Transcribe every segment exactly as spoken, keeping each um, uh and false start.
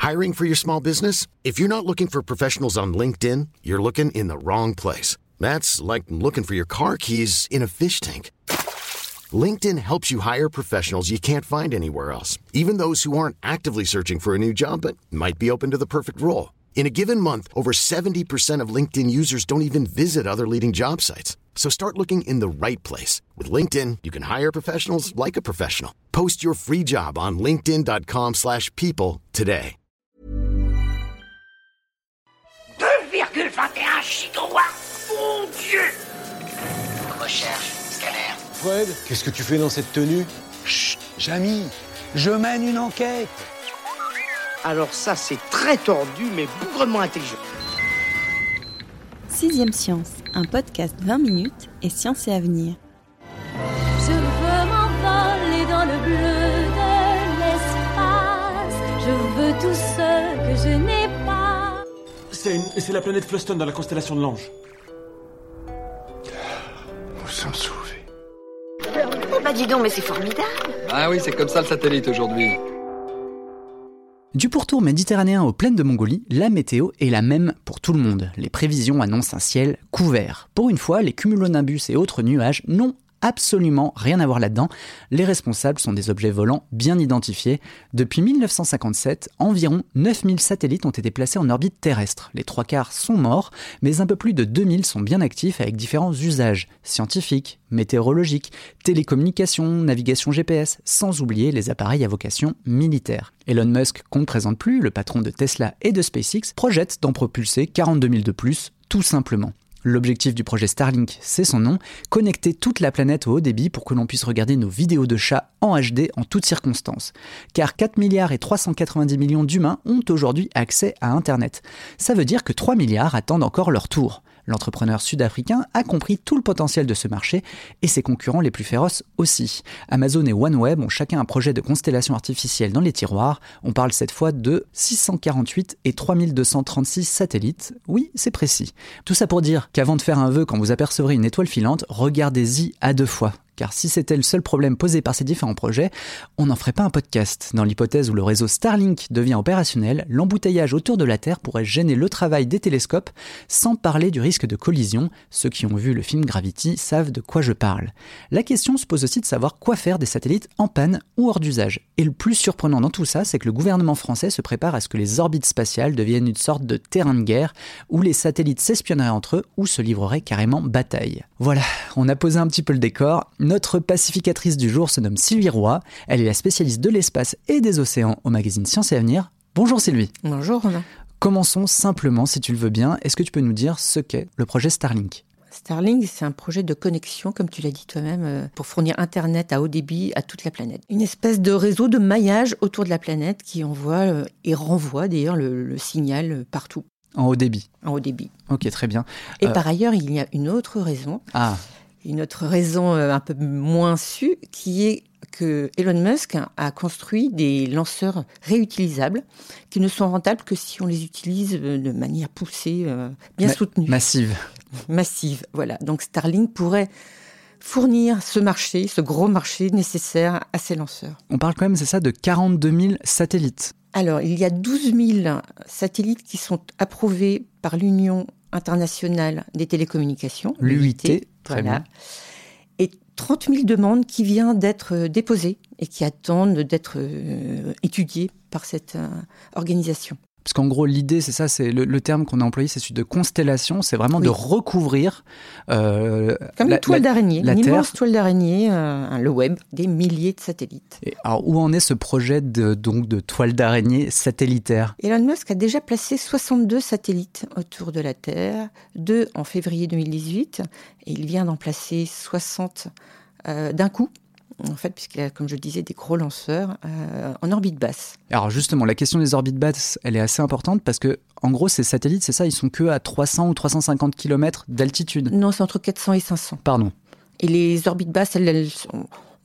Hiring for your small business? If you're not looking for professionals on LinkedIn, you're looking in the wrong place. That's like looking for your car keys in a fish tank. LinkedIn helps you hire professionals you can't find anywhere else, even those who aren't actively searching for a new job but might be open to the perfect role. In a given month, over seventy percent of LinkedIn users don't even visit other leading job sites. So start looking in the right place. With LinkedIn, you can hire professionals like a professional. Post your free job on linkedin.com slash people today. deux virgule vingt et un gigawatts, mon Dieu! Recherche, scanner. Fred, qu'est-ce que tu fais dans cette tenue? Chut, Jamy, je mène une enquête. Alors ça, c'est très tordu, mais bougrement intelligent. Sixième Science, un podcast vingt minutes et science et avenir. Je veux m'envoler dans le bleu de l'espace. Je veux tout ce que je n'ai pas. C'est, une, c'est la planète Fluston dans la constellation de l'Ange. Nous sommes sauvés. Oh bah dis donc, mais c'est formidable. Ah oui, c'est comme ça le satellite aujourd'hui. Du pourtour méditerranéen aux plaines de Mongolie, la météo est la même pour tout le monde. Les prévisions annoncent un ciel couvert. Pour une fois, les cumulonimbus et autres nuages n'ont absolument rien à voir là-dedans. Les responsables sont des objets volants bien identifiés. Depuis dix-neuf cent cinquante-sept, environ neuf mille satellites ont été placés en orbite terrestre. Les trois quarts sont morts, mais un peu plus de deux mille sont bien actifs avec différents usages scientifiques, météorologiques, télécommunications, navigation G P S, sans oublier les appareils à vocation militaire. Elon Musk, qu'on ne présente plus, le patron de Tesla et de SpaceX, projette d'en propulser quarante-deux mille de plus, tout simplement. L'objectif du projet Starlink, c'est son nom, connecter toute la planète au haut débit pour que l'on puisse regarder nos vidéos de chats en H D en toutes circonstances. Car quatre milliards et trois cent quatre-vingt-dix millions d'humains ont aujourd'hui accès à Internet. Ça veut dire que trois milliards attendent encore leur tour. L'entrepreneur sud-africain a compris tout le potentiel de ce marché et ses concurrents les plus féroces aussi. Amazon et OneWeb ont chacun un projet de constellation artificielle dans les tiroirs. On parle cette fois de six cent quarante-huit et trois mille deux cent trente-six satellites. Oui, c'est précis. Tout ça pour dire qu'avant de faire un vœu quand vous apercevrez une étoile filante, regardez-y à deux fois. Car si c'était le seul problème posé par ces différents projets, on n'en ferait pas un podcast. Dans l'hypothèse où le réseau Starlink devient opérationnel, l'embouteillage autour de la Terre pourrait gêner le travail des télescopes, sans parler du risque de collision. Ceux qui ont vu le film Gravity savent de quoi je parle. La question se pose aussi de savoir quoi faire des satellites en panne ou hors d'usage. Et le plus surprenant dans tout ça, c'est que le gouvernement français se prépare à ce que les orbites spatiales deviennent une sorte de terrain de guerre, où les satellites s'espionneraient entre eux ou se livreraient carrément bataille. Voilà, on a posé un petit peu le décor. Notre pacificatrice du jour se nomme Sylvie Roy. Elle est la spécialiste de l'espace et des océans au magazine Science et Avenir. Bonjour Sylvie. Bonjour Romain. Commençons simplement, si tu le veux bien. Est-ce que tu peux nous dire ce qu'est le projet Starlink ? Starlink, c'est un projet de connexion, comme tu l'as dit toi-même, pour fournir Internet à haut débit à toute la planète. Une espèce de réseau de maillage autour de la planète qui envoie et renvoie d'ailleurs le, le signal partout. En haut débit ? En haut débit. Ok, très bien. Et euh... par ailleurs, il y a une autre raison. Ah. Une autre raison un peu moins sue, qui est que Elon Musk a construit des lanceurs réutilisables qui ne sont rentables que si on les utilise de manière poussée, bien Ma- soutenue. Massive. Massive, voilà. Donc Starlink pourrait fournir ce marché, ce gros marché nécessaire à ces lanceurs. On parle quand même, c'est ça, de quarante-deux mille satellites. Alors, il y a douze mille satellites qui sont approuvés par l'Union internationale des télécommunications, l'U I T. Très voilà. bien. Et trente mille demandes qui viennent d'être déposées et qui attendent d'être euh, étudiées par cette euh, organisation. Parce qu'en gros, l'idée, c'est ça, c'est le, le terme qu'on a employé, c'est celui de constellation, c'est vraiment oui. de recouvrir... Euh, Comme la, une toile la, d'araignée, la une Terre. immense toile d'araignée, euh, le web, des milliers de satellites. Et alors, où en est ce projet de, donc, de toile d'araignée satellitaire ? Elon Musk a déjà placé soixante-deux satellites autour de la Terre, deux en février deux mille dix-huit, et il vient d'en placer soixante euh, d'un coup. En fait, puisqu'il a, comme je le disais, des gros lanceurs euh, en orbite basse. Alors justement, la question des orbites basses, elle est assez importante parce que, en gros, ces satellites, c'est ça, ils sont que à trois cents ou trois cent cinquante kilomètres d'altitude. Non, c'est entre quatre cents et cinq cents. Pardon. Et les orbites basses, elles, elles sont,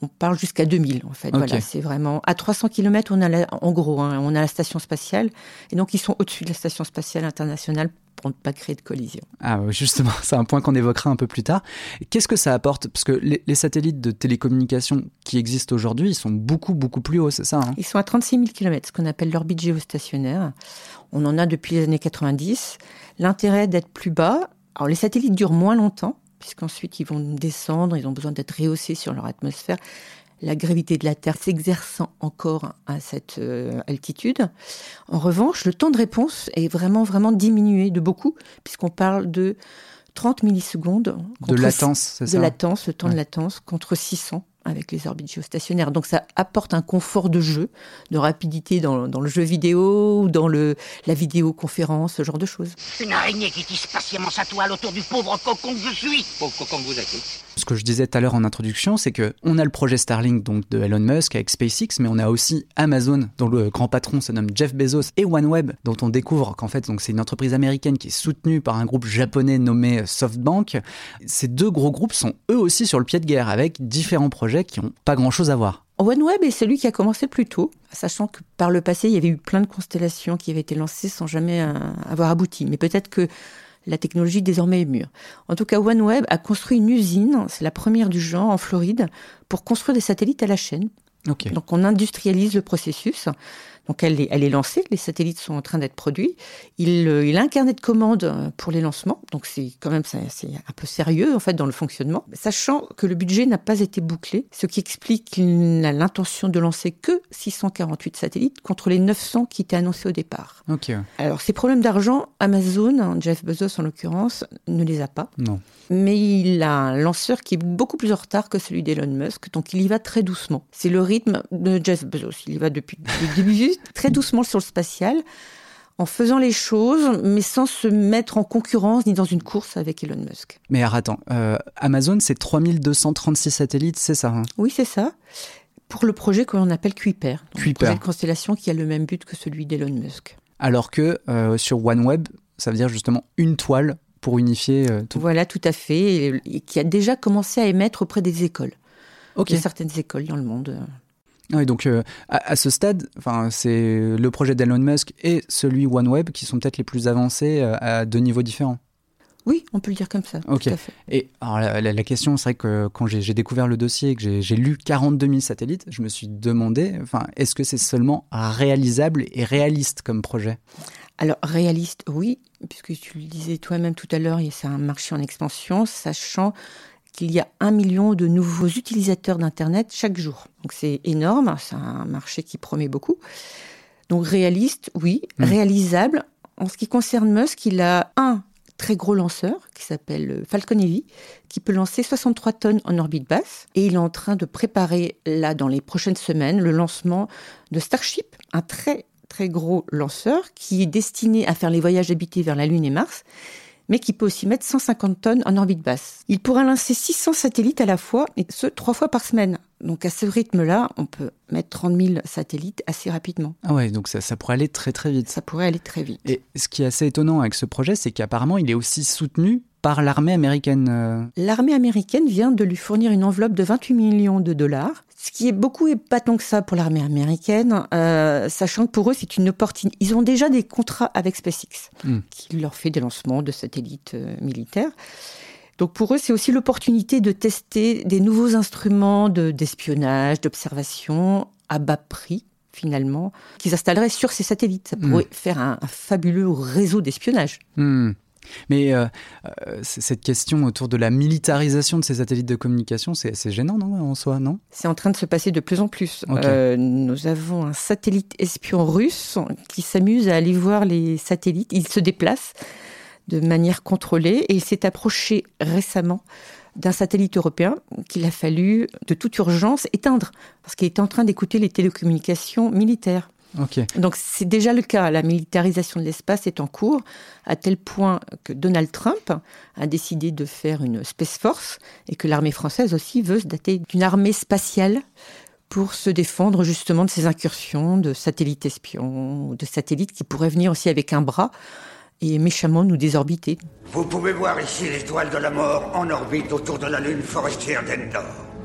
On parle jusqu'à deux mille, en fait. Okay. Voilà, c'est vraiment... À trois cents kilomètres, on a la... en gros, hein, on a la station spatiale. Et donc, ils sont au-dessus de la station spatiale internationale pour ne pas créer de collision. Ah, justement, c'est un point qu'on évoquera un peu plus tard. Qu'est-ce que ça apporte ? Parce que les, les satellites de télécommunications qui existent aujourd'hui, ils sont beaucoup, beaucoup plus hauts, c'est ça, hein ? Ils sont à trente-six mille kilomètres, ce qu'on appelle l'orbite géostationnaire. On en a depuis les années quatre-vingt-dix. L'intérêt d'être plus bas... Alors, les satellites durent moins longtemps, puisqu'ensuite ils vont descendre, ils ont besoin d'être rehaussés sur leur atmosphère. La gravité de la Terre s'exerçant encore à cette euh, altitude. En revanche, le temps de réponse est vraiment, vraiment diminué de beaucoup, puisqu'on parle de trente millisecondes. De latence, c'est ça ? De latence, le temps ouais. de latence, contre six cents avec les orbites géostationnaires. Donc ça apporte un confort de jeu, de rapidité dans, dans le jeu vidéo ou dans le, la vidéoconférence, ce genre de choses. Une araignée qui tisse patiemment sa toile autour du pauvre cocon que je suis. Pauvre cocon que vous êtes. Ce que je disais tout à l'heure en introduction, c'est qu'on a le projet Starlink donc de Elon Musk avec SpaceX, mais on a aussi Amazon, dont le grand patron se nomme Jeff Bezos, et OneWeb, dont on découvre qu'en fait donc, c'est une entreprise américaine qui est soutenue par un groupe japonais nommé SoftBank. Ces deux gros groupes sont eux aussi sur le pied de guerre, avec différents projets qui n'ont pas grand-chose à voir. OneWeb est celui qui a commencé plus tôt, sachant que par le passé, il y avait eu plein de constellations qui avaient été lancées sans jamais euh, avoir abouti. Mais peut-être que la technologie désormais est mûre. En tout cas, OneWeb a construit une usine, c'est la première du genre en Floride, pour construire des satellites à la chaîne. Okay. Donc on industrialise le processus. Donc elle est, elle est lancée, les satellites sont en train d'être produits. Il, euh, il a un carnet de commandes pour les lancements, donc c'est quand même c'est, c'est un peu sérieux en fait dans le fonctionnement, sachant que le budget n'a pas été bouclé, ce qui explique qu'il n'a l'intention de lancer que six cent quarante-huit satellites contre les neuf cents qui étaient annoncés au départ. Okay. Alors ces problèmes d'argent, Amazon, Jeff Bezos en l'occurrence, ne les a pas. Non. Mais il a un lanceur qui est beaucoup plus en retard que celui d'Elon Musk, donc il y va très doucement. C'est le rythme de Jeff Bezos, il y va depuis le début très doucement sur le spatial, en faisant les choses, mais sans se mettre en concurrence ni dans une course avec Elon Musk. Mais alors attends, euh, Amazon, c'est trois mille deux cent trente-six satellites, c'est ça hein ? Oui, c'est ça. Pour le projet que l'on appelle Kuiper, donc Kuiper. Un projet de constellation qui a le même but que celui d'Elon Musk. Alors que euh, sur OneWeb, ça veut dire justement une toile pour unifier euh, tout. Voilà, tout à fait, et, et qui a déjà commencé à émettre auprès des écoles. Okay. Il y a certaines écoles dans le monde. Oui, donc euh, à, à ce stade, enfin, c'est le projet d'Elon Musk et celui OneWeb qui sont peut-être les plus avancés euh, à deux niveaux différents. Oui, on peut le dire comme ça. Ok. Tout à fait. Et alors la, la, la question, c'est vrai que quand j'ai, j'ai découvert le dossier et que j'ai, j'ai lu quarante-deux mille satellites, je me suis demandé, enfin, est-ce que c'est seulement réalisable et réaliste comme projet ? Alors réaliste, oui, puisque tu le disais toi-même tout à l'heure, c'est un marché en expansion, sachant qu'il y a un million de nouveaux utilisateurs d'Internet chaque jour. Donc c'est énorme, c'est un marché qui promet beaucoup. Donc réaliste, oui. Mmh. Réalisable, en ce qui concerne Musk, il a un très gros lanceur qui s'appelle Falcon Heavy, qui peut lancer soixante-trois tonnes en orbite basse. Et il est en train de préparer, là, dans les prochaines semaines, le lancement de Starship, un très, très gros lanceur qui est destiné à faire les voyages habités vers la Lune et Mars, mais qui peut aussi mettre cent cinquante tonnes en orbite basse. Il pourra lancer six cents satellites à la fois, et ce, trois fois par semaine. Donc à ce rythme-là, on peut mettre trente mille satellites assez rapidement. Ah ouais, donc ça, ça pourrait aller très très vite. Ça pourrait aller très vite. Et ce qui est assez étonnant avec ce projet, c'est qu'apparemment, il est aussi soutenu par l'armée américaine. L'armée américaine vient de lui fournir une enveloppe de vingt-huit millions de dollars, ce qui est beaucoup et pas tant que ça pour l'armée américaine, euh, sachant que pour eux, c'est une opportunité. Ils ont déjà des contrats avec SpaceX, mm. qui leur fait des lancements de satellites euh, militaires. Donc pour eux, c'est aussi l'opportunité de tester des nouveaux instruments de, d'espionnage, d'observation à bas prix, finalement, qu'ils installeraient sur ces satellites. Ça pourrait mmh. faire un, un fabuleux réseau d'espionnage. Mmh. Mais euh, euh, cette question autour de la militarisation de ces satellites de communication, c'est, c'est gênant, non, en soi, non ? C'est en train de se passer de plus en plus. Okay. Euh, nous avons un satellite espion russe qui s'amuse à aller voir les satellites. Il se déplace de manière contrôlée et il s'est approché récemment d'un satellite européen qu'il a fallu de toute urgence éteindre parce qu'il était en train d'écouter les télécommunications militaires. Okay. Donc c'est déjà le cas, la militarisation de l'espace est en cours à tel point que Donald Trump a décidé de faire une Space Force et que l'armée française aussi veut se doter d'une armée spatiale pour se défendre justement de ces incursions de satellites espions ou de satellites qui pourraient venir aussi avec un bras et méchamment nous désorbiter. Vous pouvez voir ici l'étoile de la mort en orbite autour de la lune forestière d'Endor.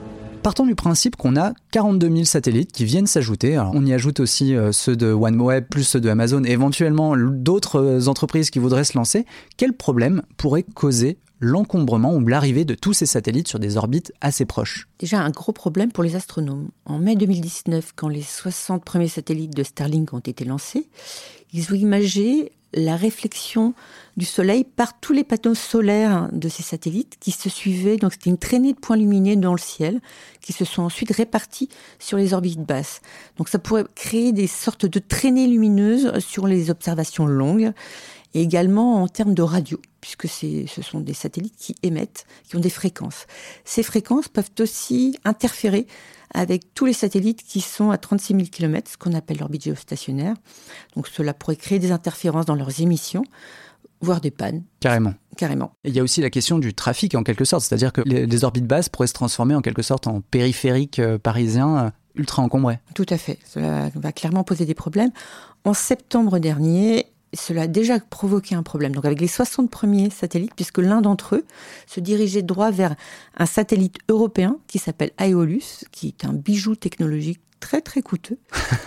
partons du principe qu'on a quarante-deux mille satellites qui viennent s'ajouter. Alors, on y ajoute aussi euh, ceux de OneWeb, plus ceux de Amazon, et éventuellement d'autres euh, entreprises qui voudraient se lancer. Quel problème pourrait causer l'encombrement ou l'arrivée de tous ces satellites sur des orbites assez proches? Déjà un gros problème pour les astronomes. En mai deux mille dix-neuf, quand les soixante premiers satellites de Starlink ont été lancés, ils ont imagé la réflexion du Soleil par tous les panneaux solaires de ces satellites qui se suivaient. Donc c'était une traînée de points lumineux dans le ciel qui se sont ensuite répartis sur les orbites basses. Donc ça pourrait créer des sortes de traînées lumineuses sur les observations longues. Et également en termes de radio, puisque c'est, ce sont des satellites qui émettent, qui ont des fréquences. Ces fréquences peuvent aussi interférer avec tous les satellites qui sont à trente-six mille kilomètres, ce qu'on appelle l'orbite géostationnaire. Donc cela pourrait créer des interférences dans leurs émissions, voire des pannes. Carrément. Carrément. Et il y a aussi la question du trafic en quelque sorte, c'est-à-dire que les, les orbites basses pourraient se transformer en quelque sorte en périphériques euh, parisiens euh, ultra encombrés. Tout à fait. Cela va clairement poser des problèmes. En septembre dernier, cela a déjà provoqué un problème. Donc avec les soixante premiers satellites, puisque l'un d'entre eux se dirigeait droit vers un satellite européen qui s'appelle Aeolus, qui est un bijou technologique très très coûteux,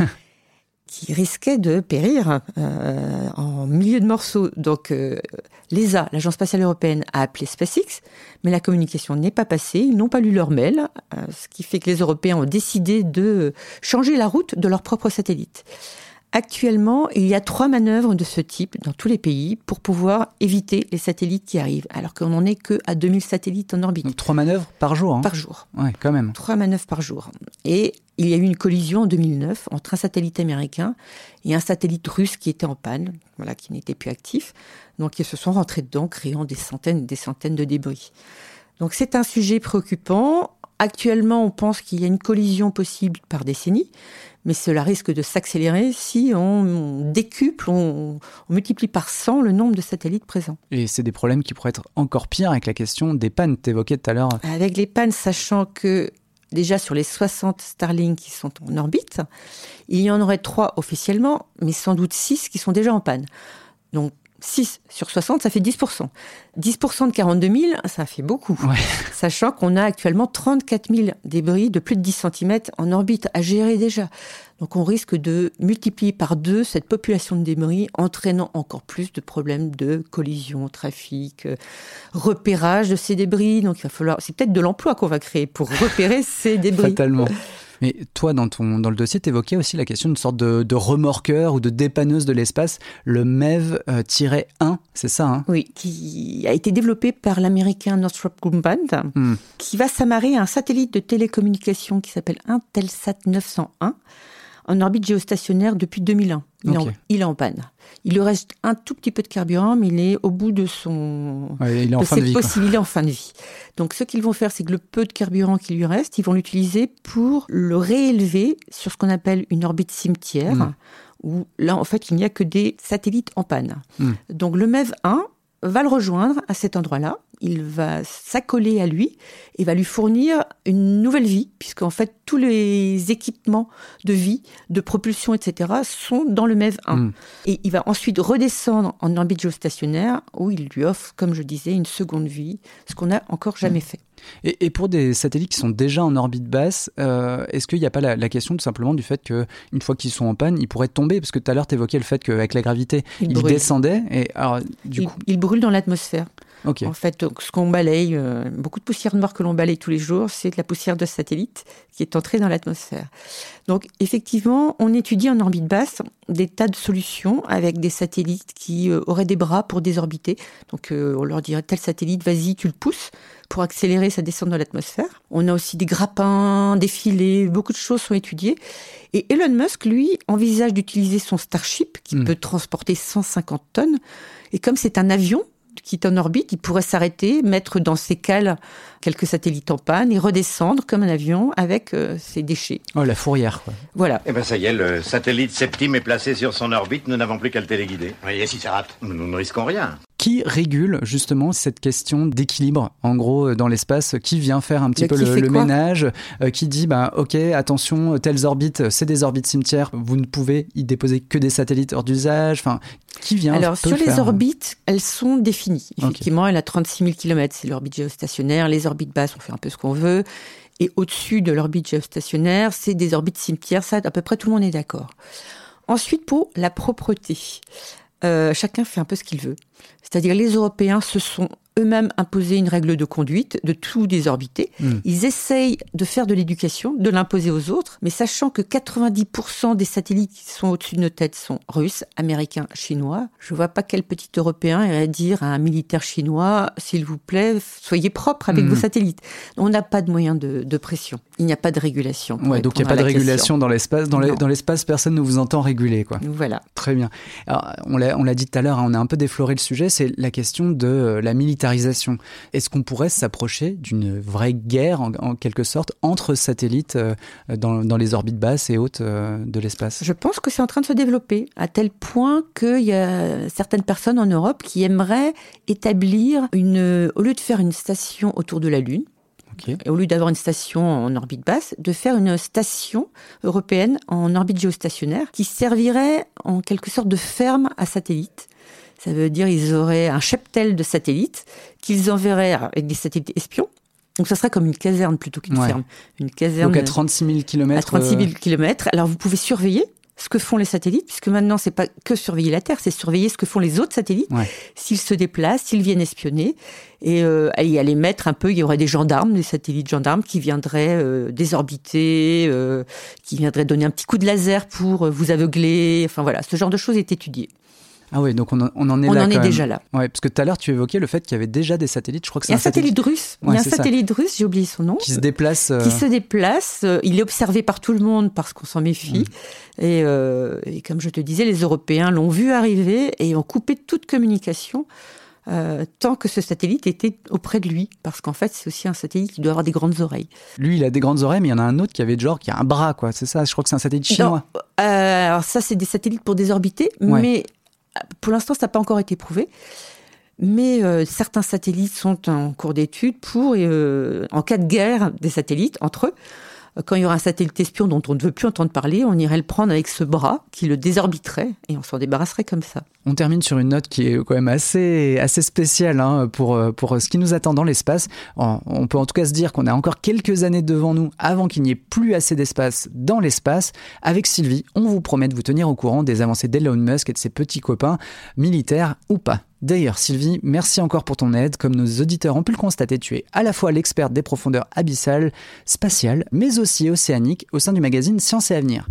qui risquait de périr euh, en milieu de morceaux. Donc euh, l'E S A, l'Agence spatiale européenne, a appelé SpaceX, mais la communication n'est pas passée. Ils n'ont pas lu leur mail, euh, ce qui fait que les Européens ont décidé de changer la route de leur propre satellite. Actuellement, il y a trois manœuvres de ce type dans tous les pays pour pouvoir éviter les satellites qui arrivent, alors qu'on n'en est qu'à deux mille satellites en orbite. Donc trois manœuvres par jour hein. Par jour. Ouais, quand même. Trois manœuvres par jour. Et il y a eu une collision en deux mille neuf entre un satellite américain et un satellite russe qui était en panne, voilà, qui n'était plus actif. Donc ils se sont rentrés dedans, créant des centaines et des centaines de débris. Donc c'est un sujet préoccupant. Actuellement, on pense qu'il y a une collision possible par décennie, mais cela risque de s'accélérer si on décuple, on, on multiplie par cent le nombre de satellites présents. Et c'est des problèmes qui pourraient être encore pires avec la question des pannes, t'évoquais tout à l'heure. Avec les pannes, sachant que déjà sur les soixante Starlink qui sont en orbite, il y en aurait trois officiellement, mais sans doute six qui sont déjà en panne. Donc, six sur soixante, ça fait dix pour cent. dix pour cent de quarante-deux mille, ça fait beaucoup. Ouais. Sachant qu'on a actuellement trente-quatre mille débris de plus de dix centimètres en orbite à gérer déjà. Donc on risque de multiplier par deux cette population de débris, entraînant encore plus de problèmes de collision, trafic, euh, repérage de ces débris. Donc il va falloir, c'est peut-être de l'emploi qu'on va créer pour repérer ces débris. Fatalement. Mais toi, dans, ton, dans le dossier, tu évoquais aussi la question d'une sorte de, de remorqueur ou de dépanneuse de l'espace, le M E V un, c'est ça hein? Oui, qui a été développé par l'américain Northrop Grumman, hmm. qui va s'amarrer à un satellite de télécommunication qui s'appelle Intelsat neuf cent un, en orbite géostationnaire depuis deux mille un. Il, okay. est en, il est en panne. Il lui reste un tout petit peu de carburant, mais il est au bout de son... Ouais, il est en fin de vie. Il est en fin de vie. Donc, ce qu'ils vont faire, c'est que le peu de carburant qui lui reste, ils vont l'utiliser pour le réélever sur ce qu'on appelle une orbite cimetière, mmh. où là, en fait, il n'y a que des satellites en panne. Mmh. Donc, le M E V un va le rejoindre à cet endroit-là. Il va s'accoler à lui et va lui fournir une nouvelle vie, puisqu'en fait, tous les équipements de vie, de propulsion, et cetera, sont dans le M E V un. Mmh. Et il va ensuite redescendre en orbite géostationnaire, où il lui offre, comme je disais, une seconde vie, ce qu'on n'a encore jamais mmh. fait. Et, et pour des satellites qui sont déjà en orbite basse, euh, est-ce qu'il n'y a pas la, la question tout simplement du fait qu'une fois qu'ils sont en panne, ils pourraient tomber? Parce que tout à l'heure, tu évoquais le fait qu'avec la gravité, ils, ils descendaient. Et alors, du ils, coup... ils brûlent dans l'atmosphère. Okay. En fait, ce qu'on balaye, euh, beaucoup de poussière noire que l'on balaye tous les jours, c'est de la poussière de satellite qui est entrée dans l'atmosphère. Donc, effectivement, on étudie en orbite basse des tas de solutions avec des satellites qui euh, auraient des bras pour désorbiter. Donc, euh, on leur dirait, tel satellite, vas-y, tu le pousses pour accélérer sa descente dans l'atmosphère. On a aussi des grappins, des filets, beaucoup de choses sont étudiées. Et Elon Musk, lui, envisage d'utiliser son Starship, qui mmh. peut transporter cent cinquante tonnes. Et comme c'est un avion qui est en orbite, il pourrait s'arrêter, mettre dans ses cales quelques satellites en panne et redescendre comme un avion avec euh, ses déchets. Oh, la fourrière, quoi. Voilà. Eh ben ça y est, le satellite Septime est placé sur son orbite, nous n'avons plus qu'à le téléguider. Oui, et si ça rate? Nous ne risquons rien. Qui régule justement cette question d'équilibre, en gros, dans l'espace? Qui vient faire un petit le peu le, le ménage? euh, Qui dit, bah, ok, attention, telles orbites, c'est des orbites cimetières, vous ne pouvez y déposer que des satellites hors d'usage. Enfin, qui vient Alors, sur les faire... orbites, elles sont définies. Effectivement, okay. Elle a trente-six mille kilomètres, c'est l'orbite géostationnaire. Les orbites basses, on fait un peu ce qu'on veut. Et au-dessus de l'orbite géostationnaire, c'est des orbites cimetières. Ça, à peu près tout le monde est d'accord. Ensuite, pour la propreté, euh, chacun fait un peu ce qu'il veut. C'est-à-dire les Européens se sont eux-mêmes imposé une règle de conduite, de tout désorbiter. Mmh. Ils essayent de faire de l'éducation, de l'imposer aux autres, mais sachant que quatre-vingt-dix pour cent des satellites qui sont au-dessus de nos têtes sont russes, américains, chinois. Je vois pas quel petit Européen irait dire à un militaire chinois, s'il vous plaît, soyez propre avec mmh. vos satellites. On n'a pas de moyen de, de pression. Il n'y a pas de régulation. Ouais, donc il n'y a pas de régulation dans l'espace. Dans, les, dans l'espace, personne ne vous entend réguler, quoi. Voilà. Très bien. Alors, on l'a, on l'a dit tout à l'heure, hein, on a un peu défloré le sujet, c'est la question de euh, la militarisation. Est-ce qu'on pourrait s'approcher d'une vraie guerre, en, en quelque sorte, entre satellites euh, dans, dans les orbites basses et hautes euh, de l'espace ? Je pense que c'est en train de se développer, à tel point qu'il y a certaines personnes en Europe qui aimeraient établir une, au lieu de faire une station autour de la Lune, okay. et au lieu d'avoir une station en orbite basse, de faire une station européenne en orbite géostationnaire qui servirait en quelque sorte de ferme à satellites. Ça veut dire qu'ils auraient un cheptel de satellites qu'ils enverraient avec des satellites espions. Donc ça serait comme une caserne plutôt qu'une ouais. ferme. Une caserne. Donc à trente-six mille kilomètres. À trente-six mille kilomètres. Alors vous pouvez surveiller ce que font les satellites, puisque maintenant c'est pas que surveiller la Terre, c'est surveiller ce que font les autres satellites, ouais. s'ils se déplacent, s'ils viennent espionner, et euh, y aller mettre un peu. Il y aurait des gendarmes, des satellites gendarmes qui viendraient euh, désorbiter, euh, qui viendraient donner un petit coup de laser pour euh, vous aveugler. Enfin voilà, ce genre de choses est étudié. Ah oui, donc on en, on en est on là. On en est quand déjà même. là. Ouais, parce que tout à l'heure, tu évoquais le fait qu'il y avait déjà des satellites. Je crois que c'est il y a un satellite, satellite russe. Ouais, il y a un satellite ça. russe, j'ai oublié son nom. Qui se déplace. Euh... Qui se déplace. Il est observé par tout le monde parce qu'on s'en méfie. Mmh. Et, euh, et comme je te disais, les Européens l'ont vu arriver et ont coupé toute communication euh, tant que ce satellite était auprès de lui. Parce qu'en fait, c'est aussi un satellite qui doit avoir des grandes oreilles. Lui, il a des grandes oreilles, mais il y en a un autre qui avait genre qui a un bras, quoi. C'est ça. Je crois que c'est un satellite chinois. Non, euh, alors ça, c'est des satellites pour désorbiter, ouais. mais pour l'instant, ça n'a pas encore été prouvé. Mais euh, certains satellites sont en cours d'étude pour, euh, en cas de guerre des satellites entre eux, quand il y aura un satellite espion dont on ne veut plus entendre parler, on irait le prendre avec ce bras qui le désorbiterait et on s'en débarrasserait comme ça. On termine sur une note qui est quand même assez, assez spéciale hein, pour, pour ce qui nous attend dans l'espace. On peut en tout cas se dire qu'on a encore quelques années devant nous avant qu'il n'y ait plus assez d'espace dans l'espace. Avec Sylvie, on vous promet de vous tenir au courant des avancées d'Elon Musk et de ses petits copains, militaires ou pas. D'ailleurs, Sylvie, merci encore pour ton aide. Comme nos auditeurs ont pu le constater, tu es à la fois l'experte des profondeurs abyssales, spatiales, mais aussi océaniques au sein du magazine Science et Avenir.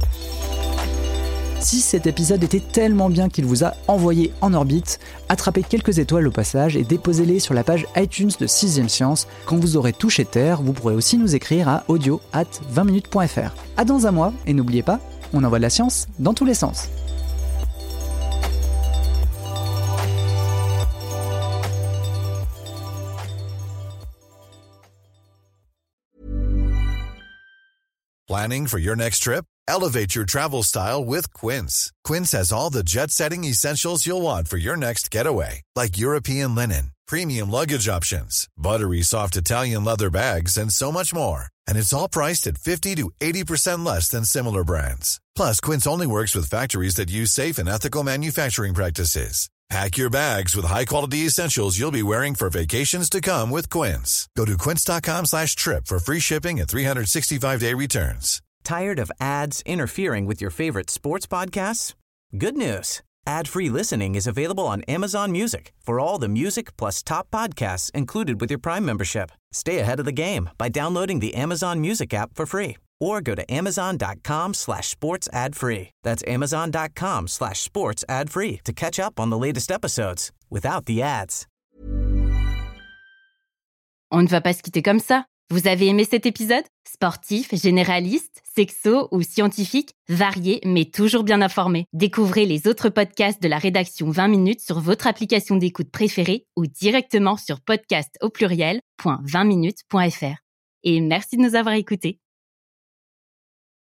Si cet épisode était tellement bien qu'il vous a envoyé en orbite, attrapez quelques étoiles au passage et déposez-les sur la page iTunes de sixième Science. Quand vous aurez touché Terre, vous pourrez aussi nous écrire à audio arobase vingt minutes point f r. À dans un mois, et n'oubliez pas, on envoie de la science dans tous les sens. Planning for your next trip? Elevate your travel style with Quince. Quince has all the jet-setting essentials you'll want for your next getaway, like European linen, premium luggage options, buttery soft Italian leather bags, and so much more. And it's all priced at fifty to eighty percent less than similar brands. Plus, Quince only works with factories that use safe and ethical manufacturing practices. Pack your bags with high-quality essentials you'll be wearing for vacations to come with Quince. Go to quince.com slash trip for free shipping and three sixty-five day returns. Tired of ads interfering with your favorite sports podcasts? Good news. Ad-free listening is available on Amazon Music for all the music plus top podcasts included with your Prime membership. Stay ahead of the game by downloading the Amazon Music app for free or go to amazon.com slash sports ad free. That's amazon.com slash sports ad free to catch up on the latest episodes without the ads. On ne va pas se quitter comme ça. Vous avez aimé cet épisode ? Sportif, généraliste, sexo ou scientifique, varié mais toujours bien informé. Découvrez les autres podcasts de la rédaction vingt minutes sur votre application d'écoute préférée ou directement sur podcast au pluriel point vingt minutes point f r. Et merci de nous avoir écoutés.